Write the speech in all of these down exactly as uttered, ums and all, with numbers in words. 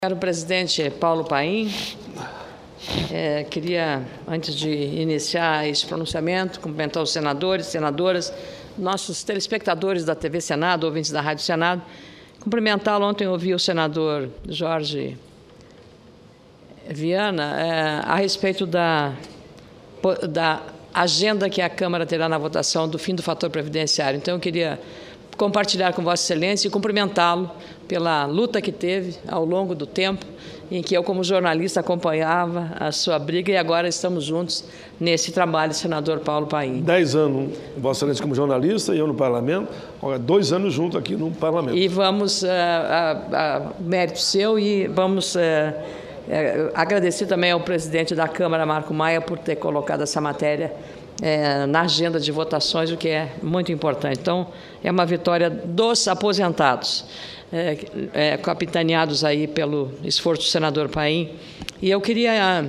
Caro presidente Paulo Paim, é, queria, antes de iniciar esse pronunciamento, cumprimentar os senadores, senadoras, nossos telespectadores da T V Senado, ouvintes da Rádio Senado, cumprimentá-lo. Ontem eu ouvi o senador Jorge Viana é, a respeito da, da agenda que a Câmara terá na votação do fim do fator previdenciário. Então, eu queria compartilhar com Vossa Excelência e cumprimentá-lo pela luta que teve ao longo do tempo, em que eu, como jornalista, acompanhava a sua briga, e agora estamos juntos nesse trabalho, senador Paulo Paim. Dez anos, Vossa Excelência, como jornalista, e eu no Parlamento, agora dois anos junto aqui no Parlamento. E vamos, a, a, a mérito seu, e vamos a, a, agradecer também ao presidente da Câmara, Marco Maia, por ter colocado essa matéria É, na agenda de votações, o que é muito importante. Então, é uma vitória dos aposentados, é, é, capitaneados aí pelo esforço do senador Paim. E eu queria,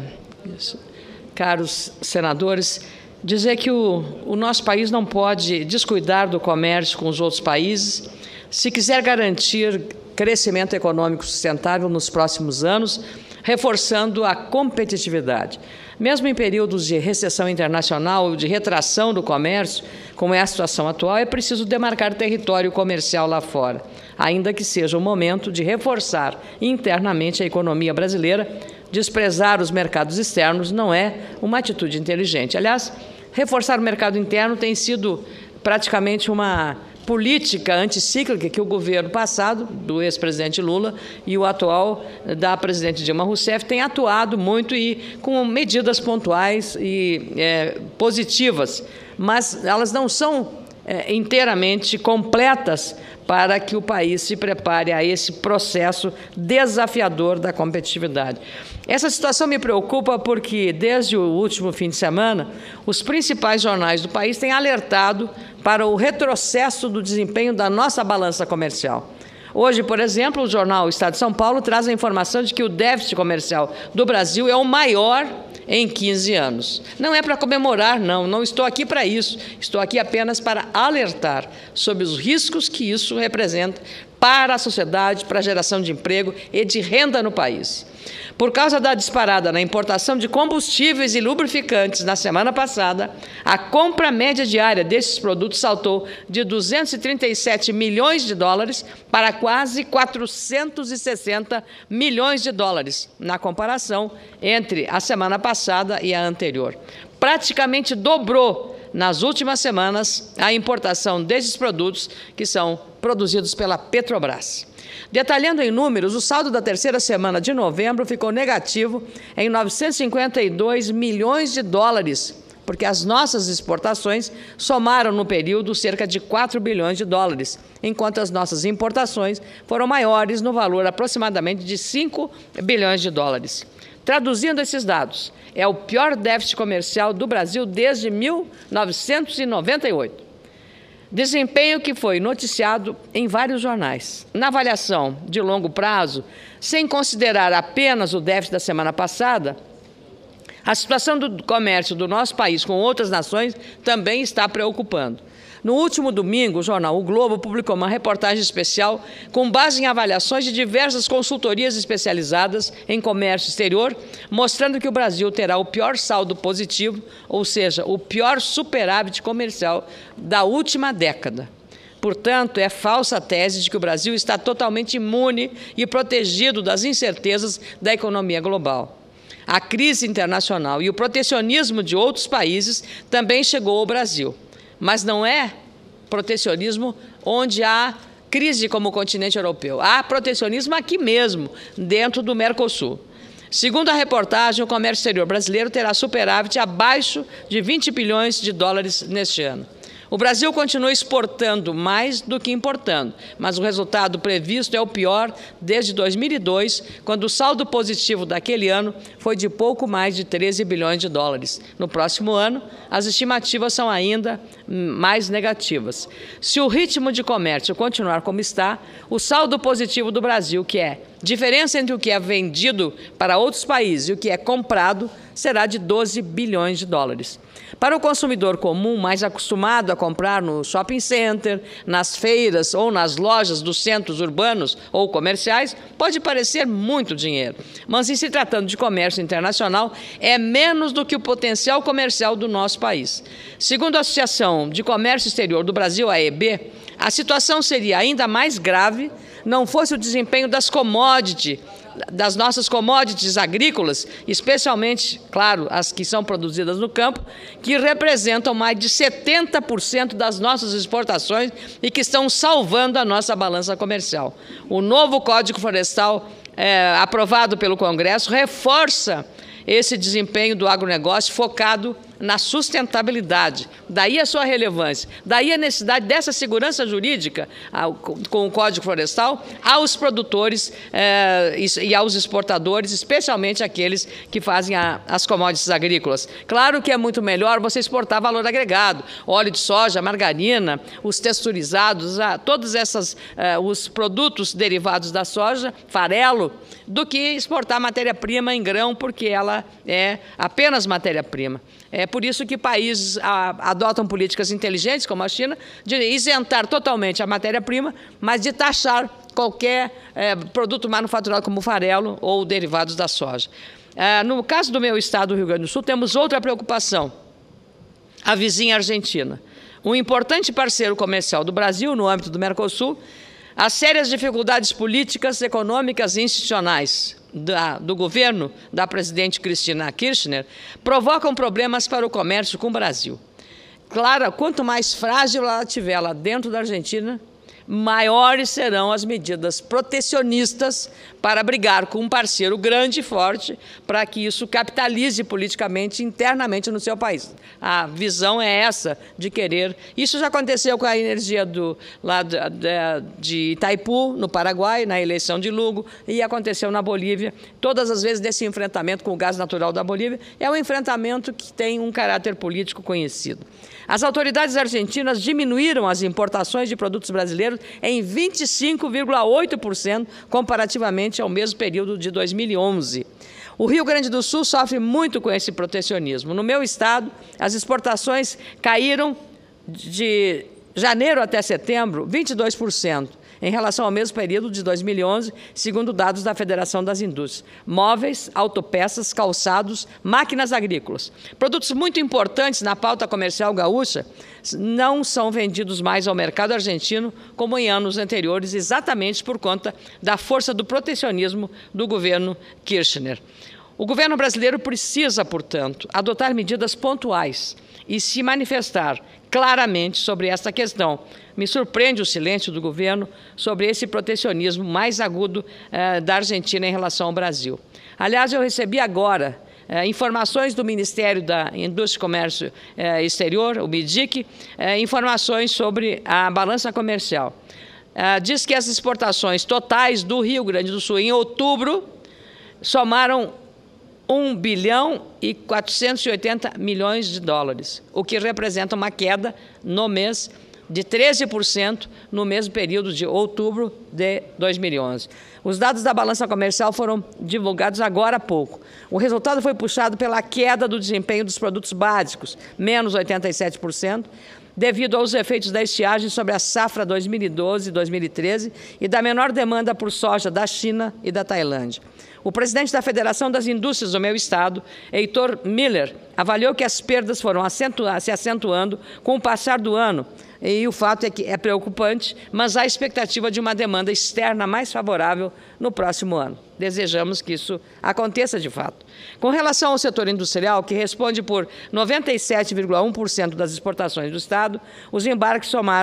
caros senadores, dizer que o, o nosso país não pode descuidar do comércio com os outros países se quiser garantir crescimento econômico sustentável nos próximos anos, reforçando a competitividade. Mesmo em períodos de recessão internacional ou de retração do comércio, como é a situação atual, é preciso demarcar território comercial lá fora, ainda que seja o momento de reforçar internamente a economia brasileira. Desprezar os mercados externos não é uma atitude inteligente. Aliás, reforçar o mercado interno tem sido praticamente uma política anticíclica que o governo passado, do ex-presidente Lula, e o atual da presidente Dilma Rousseff, tem atuado muito e com medidas pontuais e é, positivas, mas elas não são é, inteiramente completas para que o país se prepare a esse processo desafiador da competitividade. Essa situação me preocupa porque, desde o último fim de semana, os principais jornais do país têm alertado para o retrocesso do desempenho da nossa balança comercial. Hoje, por exemplo, o jornal Estado de São Paulo traz a informação de que o déficit comercial do Brasil é o maior em quinze anos. Não é para comemorar, não, não estou aqui para isso, estou aqui apenas para alertar sobre os riscos que isso representa para a sociedade, para a geração de emprego e de renda no país. Por causa da disparada na importação de combustíveis e lubrificantes na semana passada, a compra média diária desses produtos saltou de duzentos e trinta e sete milhões de dólares para quase quatrocentos e sessenta milhões de dólares, na comparação entre a semana passada e a anterior. Praticamente dobrou nas últimas semanas a importação desses produtos que são produzidos pela Petrobras. Detalhando em números, o saldo da terceira semana de novembro ficou negativo em novecentos e cinquenta e dois milhões de dólares, porque as nossas exportações somaram no período cerca de quatro bilhões de dólares, enquanto as nossas importações foram maiores no valor aproximadamente de cinco bilhões de dólares. Traduzindo esses dados, é o pior déficit comercial do Brasil desde mil novecentos e noventa e oito. Desempenho que foi noticiado em vários jornais. Na avaliação de longo prazo, sem considerar apenas o déficit da semana passada, a situação do comércio do nosso país com outras nações também está preocupando. No último domingo, o jornal O Globo publicou uma reportagem especial com base em avaliações de diversas consultorias especializadas em comércio exterior, mostrando que o Brasil terá o pior saldo positivo, ou seja, o pior superávit comercial da última década. Portanto, é falsa a tese de que o Brasil está totalmente imune e protegido das incertezas da economia global. A crise internacional e o protecionismo de outros países também chegou ao Brasil. Mas não é protecionismo onde há crise como o continente europeu. Há protecionismo aqui mesmo, dentro do Mercosul. Segundo a reportagem, o comércio exterior brasileiro terá superávit abaixo de vinte bilhões de dólares neste ano. O Brasil continua exportando mais do que importando, mas o resultado previsto é o pior desde dois mil e dois, quando o saldo positivo daquele ano foi de pouco mais de treze bilhões de dólares. No próximo ano, as estimativas são ainda mais negativas. Se o ritmo de comércio continuar como está, o saldo positivo do Brasil, que é diferença entre o que é vendido para outros países e o que é comprado, será de doze bilhões de dólares. Para o consumidor comum, mais acostumado a comprar no shopping center, nas feiras ou nas lojas dos centros urbanos ou comerciais, pode parecer muito dinheiro. Mas, em se tratando de comércio internacional, é menos do que o potencial comercial do nosso país. Segundo a Associação de Comércio Exterior do Brasil, a A E B, a situação seria ainda mais grave não fosse o desempenho das commodities, das nossas commodities agrícolas, especialmente, claro, as que são produzidas no campo, que representam mais de setenta por cento das nossas exportações e que estão salvando a nossa balança comercial. O novo Código Florestal, é, aprovado pelo Congresso, reforça esse desempenho do agronegócio focado na sustentabilidade. Daí a sua relevância, daí a necessidade dessa segurança jurídica com o Código Florestal aos produtores eh, e aos exportadores, especialmente aqueles que fazem a, as commodities agrícolas. Claro que é muito melhor você exportar valor agregado, óleo de soja, margarina, os texturizados, a, todos esses, eh, os produtos derivados da soja, farelo, do que exportar matéria-prima em grão, porque ela é apenas matéria-prima. É por isso que países a, adotam políticas inteligentes, como a China, de isentar totalmente a matéria-prima, mas de taxar qualquer é, produto manufaturado como farelo ou derivados da soja. É, no caso do meu estado, do Rio Grande do Sul, temos outra preocupação, a vizinha Argentina. Um importante parceiro comercial do Brasil, no âmbito do Mercosul, as sérias dificuldades políticas, econômicas e institucionais da, do governo da presidente Cristina Kirchner provocam problemas para o comércio com o Brasil. Claro, quanto mais frágil ela estiver lá dentro da Argentina, maiores serão as medidas protecionistas para brigar com um parceiro grande e forte para que isso capitalize politicamente internamente no seu país. A visão é essa de querer... Isso já aconteceu com a energia do, lá de, de Itaipu, no Paraguai, na eleição de Lugo, e aconteceu na Bolívia. Todas as vezes desse enfrentamento com o gás natural da Bolívia, é um enfrentamento que tem um caráter político conhecido. As autoridades argentinas diminuíram as importações de produtos brasileiros em vinte e cinco vírgula oito por cento comparativamente ao mesmo período de dois mil e onze. O Rio Grande do Sul sofre muito com esse protecionismo. No meu estado, as exportações caíram de janeiro até setembro vinte e dois por cento. Em relação ao mesmo período de dois mil e onze, segundo dados da Federação das Indústrias. Móveis, autopeças, calçados, máquinas agrícolas. Produtos muito importantes na pauta comercial gaúcha não são vendidos mais ao mercado argentino como em anos anteriores, exatamente por conta da força do protecionismo do governo Kirchner. O governo brasileiro precisa, portanto, adotar medidas pontuais e se manifestar claramente sobre esta questão. Me surpreende o silêncio do governo sobre esse protecionismo mais agudo eh, da Argentina em relação ao Brasil. Aliás, eu recebi agora eh, informações do Ministério da Indústria e Comércio eh, Exterior, o MIDIC, eh, informações sobre a balança comercial. Eh, diz que as exportações totais do Rio Grande do Sul em outubro somaram um bilhão e quatrocentos e oitenta milhões de dólares, o que representa uma queda no mês de treze por cento no mesmo período de outubro de dois mil e onze. Os dados da balança comercial foram divulgados agora há pouco. O resultado foi puxado pela queda do desempenho dos produtos básicos, menos oitenta e sete por cento, devido aos efeitos da estiagem sobre a safra dois mil e doze e dois mil e treze e da menor demanda por soja da China e da Tailândia. O presidente da Federação das Indústrias do meu estado, Heitor Miller, avaliou que as perdas foram acentua- se acentuando com o passar do ano, e o fato é que é preocupante, mas há expectativa de uma demanda externa mais favorável no próximo ano. Desejamos que isso aconteça de fato. Com relação ao setor industrial, que responde por noventa e sete vírgula um por cento das exportações do estado, os embarques somaram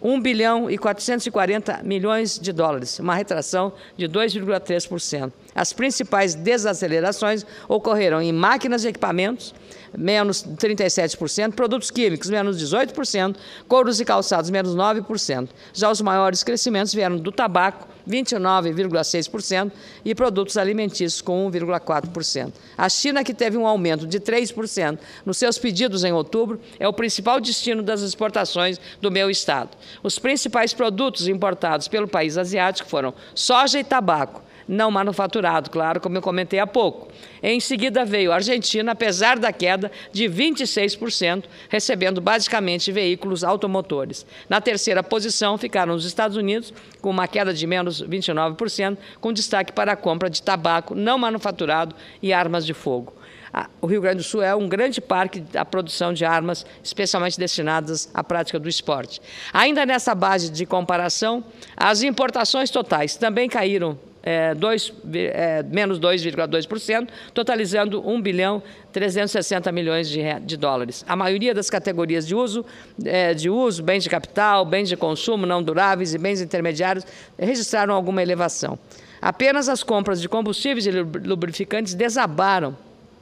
um bilhão e quatrocentos e quarenta milhões de dólares, uma retração de dois vírgula três por cento. As principais desacelerações ocorreram em máquinas e equipamentos, menos trinta e sete por cento, produtos químicos, menos dezoito por cento, couros e calçados, menos nove por cento. Já os maiores crescimentos vieram do tabaco, vinte e nove vírgula seis por cento, e produtos alimentícios, com um vírgula quatro por cento. A China, que teve um aumento de três por cento nos seus pedidos em outubro, é o principal destino das exportações do meu estado. Os principais produtos importados pelo país asiático foram soja e tabaco, não manufaturado, claro, como eu comentei há pouco. Em seguida veio a Argentina, apesar da queda de vinte e seis por cento, recebendo basicamente veículos automotores. Na terceira posição ficaram os Estados Unidos, com uma queda de menos vinte e nove por cento, com destaque para a compra de tabaco não manufaturado e armas de fogo. O Rio Grande do Sul é um grande parque da produção de armas, especialmente destinadas à prática do esporte. Ainda nessa base de comparação, as importações totais também caíram É, dois, é, menos dois vírgula dois por cento, totalizando um bilhão trezentos e sessenta milhões de, de dólares. A maioria das categorias de uso, é, de uso, bens de capital, bens de consumo não duráveis e bens intermediários, registraram alguma elevação. Apenas as compras de combustíveis e lubrificantes desabaram,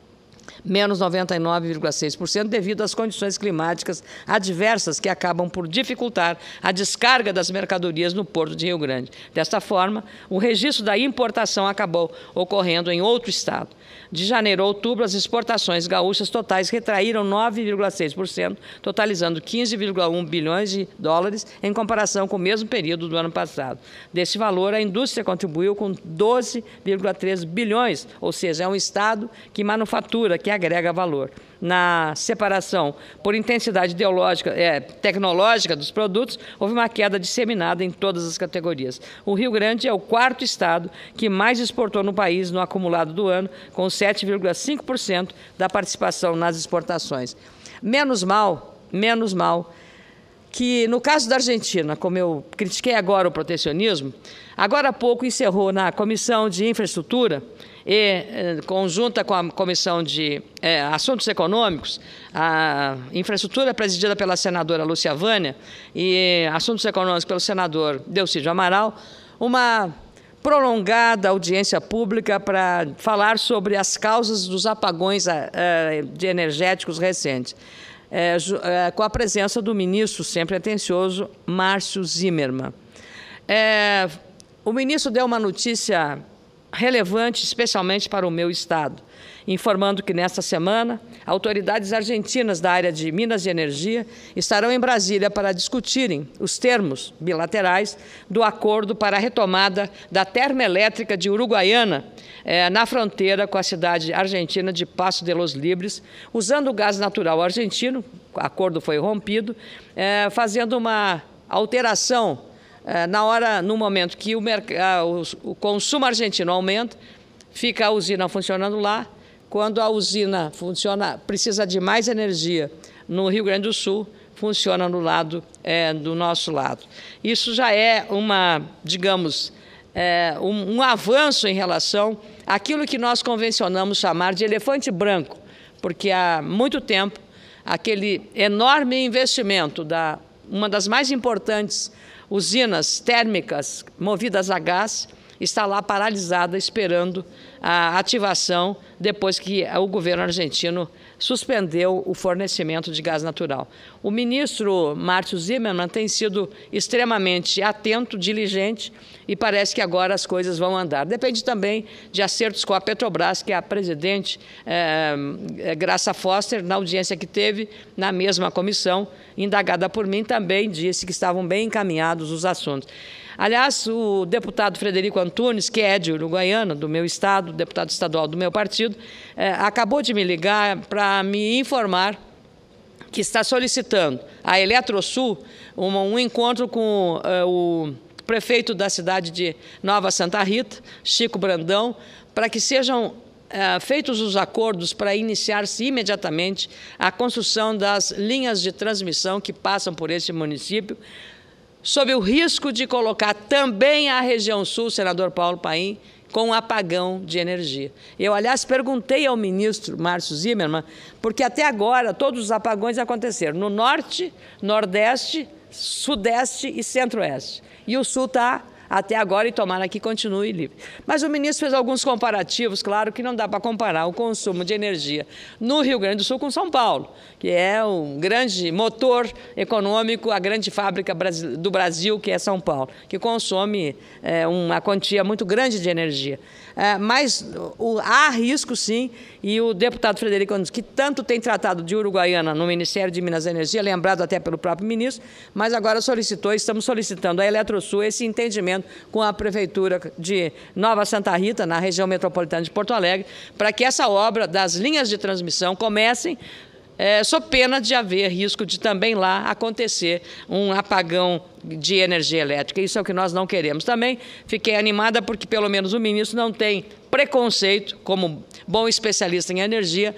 menos noventa e nove vírgula seis por cento, devido às condições climáticas adversas que acabam por dificultar a descarga das mercadorias no Porto de Rio Grande. Desta forma, o registro da importação acabou ocorrendo em outro estado. De janeiro a outubro, as exportações gaúchas totais retraíram nove vírgula seis por cento, totalizando quinze vírgula um bilhões de dólares, em comparação com o mesmo período do ano passado. Desse valor, a indústria contribuiu com doze vírgula três bilhões, ou seja, é um estado que manufatura, que agrega valor. Na separação por intensidade ideológica, é, tecnológica dos produtos, houve uma queda disseminada em todas as categorias. O Rio Grande é o quarto estado que mais exportou no país no acumulado do ano, com sete vírgula cinco por cento da participação nas exportações. Menos mal, menos mal, que no caso da Argentina, como eu critiquei agora o protecionismo, agora há pouco encerrou na Comissão de Infraestrutura, e, eh, conjunta com a Comissão de eh, Assuntos Econômicos, a infraestrutura presidida pela senadora Lúcia Vânia e Assuntos Econômicos pelo senador Delcídio Amaral, uma prolongada audiência pública para falar sobre as causas dos apagões eh, de energéticos recentes, eh, eh, com a presença do ministro, sempre atencioso, Márcio Zimmermann. Eh, o ministro deu uma notícia relevante, especialmente para o meu estado, informando que nesta semana autoridades argentinas da área de Minas e Energia estarão em Brasília para discutirem os termos bilaterais do acordo para a retomada da termoelétrica de Uruguaiana, eh, na fronteira com a cidade argentina de Paso de los Libres, usando o gás natural argentino. O acordo foi rompido, eh, fazendo uma alteração na hora, no momento que o, o consumo argentino aumenta, fica a usina funcionando lá. Quando a usina funciona, precisa de mais energia no Rio Grande do Sul, funciona no lado, é, do nosso lado. Isso já é uma, digamos, é, um, um avanço em relação àquilo que nós convencionamos chamar de elefante branco, porque há muito tempo aquele enorme investimento da uma das mais importantes usinas térmicas movidas a gás está lá paralisada, esperando a ativação, depois que o governo argentino suspendeu o fornecimento de gás natural. O ministro Márcio Zimmermann tem sido extremamente atento, diligente, e parece que agora as coisas vão andar. Depende também de acertos com a Petrobras, que a presidente é, Graça Foster, na audiência que teve na mesma comissão, indagada por mim, também disse que estavam bem encaminhados os assuntos. Aliás, o deputado Frederico Antunes, que é de Uruguaiana, do meu estado, deputado estadual do meu partido, eh, acabou de me ligar para me informar que está solicitando à Eletrosul um, um encontro com eh, o prefeito da cidade de Nova Santa Rita, Chico Brandão, para que sejam eh, feitos os acordos para iniciar-se imediatamente a construção das linhas de transmissão que passam por esse município, sob o risco de colocar também a região sul, senador Paulo Paim, com um apagão de energia. Eu, aliás, perguntei ao ministro Márcio Zimmermann, porque até agora todos os apagões aconteceram no norte, nordeste, Sudeste e Centro-Oeste. E o Sul está até agora e tomara que continue livre. Mas o ministro fez alguns comparativos, claro que não dá para comparar o consumo de energia no Rio Grande do Sul com São Paulo, que é um grande motor econômico, a grande fábrica do Brasil, que é São Paulo, que consome é, uma quantia muito grande de energia. É, mas o, há risco, sim, e o deputado Frederico, que tanto tem tratado de Uruguaiana no Ministério de Minas e Energia, lembrado até pelo próprio ministro, mas agora solicitou, estamos solicitando à Eletrosul esse entendimento com a Prefeitura de Nova Santa Rita, na região metropolitana de Porto Alegre, para que essa obra das linhas de transmissão comecem, É, sob pena de haver risco de também lá acontecer um apagão de energia elétrica. Isso é o que nós não queremos. Também fiquei animada porque, pelo menos, o ministro não tem preconceito, como bom especialista em energia,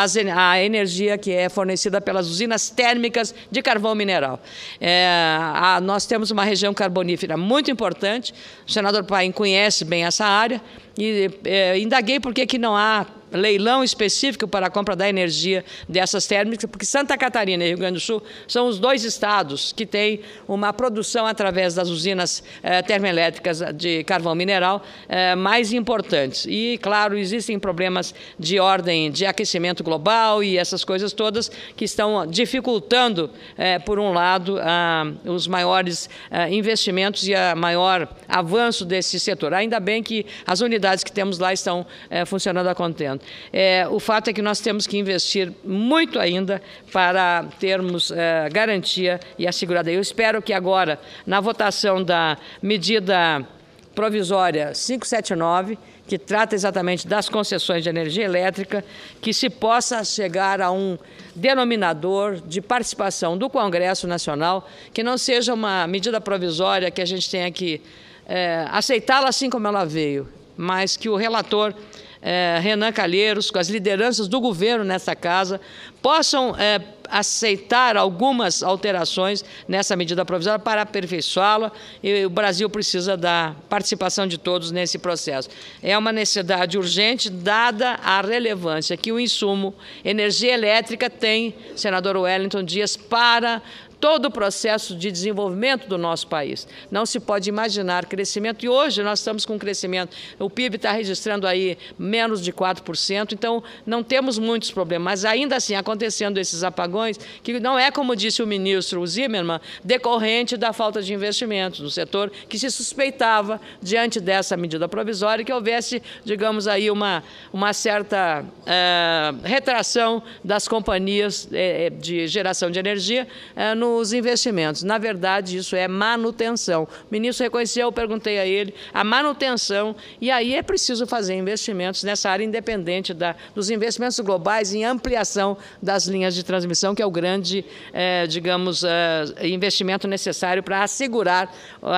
a energia que é fornecida pelas usinas térmicas de carvão mineral. É, a, nós temos uma região carbonífera muito importante, o senador Paim conhece bem essa área, e é, indaguei por que que não há leilão específico para a compra da energia dessas térmicas, porque Santa Catarina e Rio Grande do Sul são os dois estados que têm uma produção através das usinas eh, termoelétricas de carvão mineral eh, mais importantes. E, claro, existem problemas de ordem de aquecimento global e essas coisas todas que estão dificultando, eh, por um lado, ah, os maiores ah, investimentos e a maior avanço desse setor. Ainda bem que as unidades que temos lá estão eh, funcionando a contento. É, o fato é que nós temos que investir muito ainda para termos é, garantia e assegurada. Eu espero que agora, na votação da medida provisória quinhentos e setenta e nove, que trata exatamente das concessões de energia elétrica, que se possa chegar a um denominador de participação do Congresso Nacional, que não seja uma medida provisória que a gente tenha que é, aceitá-la assim como ela veio, mas que o relator É, Renan Calheiros, com as lideranças do governo nessa casa, possam é, aceitar algumas alterações nessa medida provisória para aperfeiçoá-la, e o Brasil precisa da participação de todos nesse processo. É uma necessidade urgente, dada a relevância que o insumo energia elétrica tem, senador Wellington Dias, para todo o processo de desenvolvimento do nosso país. Não se pode imaginar crescimento, e hoje nós estamos com crescimento, o P I B está registrando aí menos de quatro por cento, então não temos muitos problemas, mas ainda assim acontecendo esses apagões, que não é, como disse o ministro Zimmermann, decorrente da falta de investimentos no setor, que se suspeitava, diante dessa medida provisória, que houvesse, digamos aí, uma, uma certa é, retração das companhias é, de geração de energia é, no nos investimentos. Na verdade, isso é manutenção. O ministro reconheceu, eu perguntei a ele, a manutenção, e aí é preciso fazer investimentos nessa área, independente da, dos investimentos globais em ampliação das linhas de transmissão, que é o grande, é, digamos, é, investimento necessário para assegurar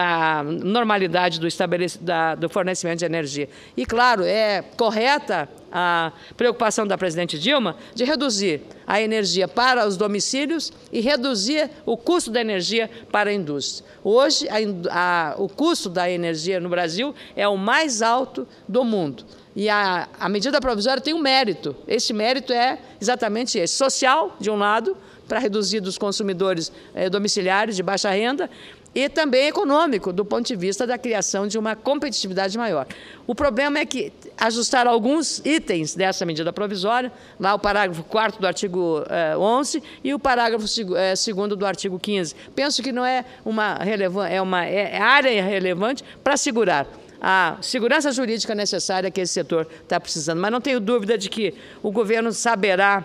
a normalidade do, da, do fornecimento de energia. E, claro, é correta a preocupação da presidente Dilma de reduzir a energia para os domicílios e reduzir o custo da energia para a indústria. Hoje, a, a, o custo da energia no Brasil é o mais alto do mundo. E a, a medida provisória tem um mérito. Esse mérito é exatamente esse: social, de um lado, para reduzir dos consumidores eh, domiciliares de baixa renda, e também econômico, do ponto de vista da criação de uma competitividade maior. O problema é que ajustar alguns itens dessa medida provisória, lá o parágrafo quarto do artigo eh, onze e o parágrafo eh, segundo do artigo quinze. Penso que não é uma, relevan- é uma é área relevante para assegurar a segurança jurídica necessária que esse setor está precisando. Mas não tenho dúvida de que o governo saberá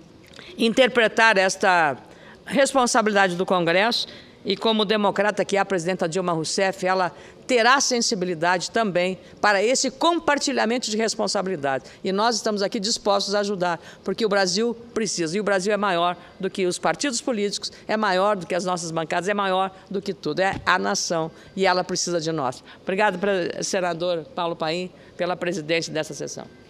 interpretar esta responsabilidade do Congresso, e como democrata que é a presidenta Dilma Rousseff, ela terá sensibilidade também para esse compartilhamento de responsabilidade. E nós estamos aqui dispostos a ajudar, porque o Brasil precisa. E o Brasil é maior do que os partidos políticos, é maior do que as nossas bancadas, é maior do que tudo. É a nação e ela precisa de nós. Obrigado, senador Paulo Paim, pela presidência dessa sessão.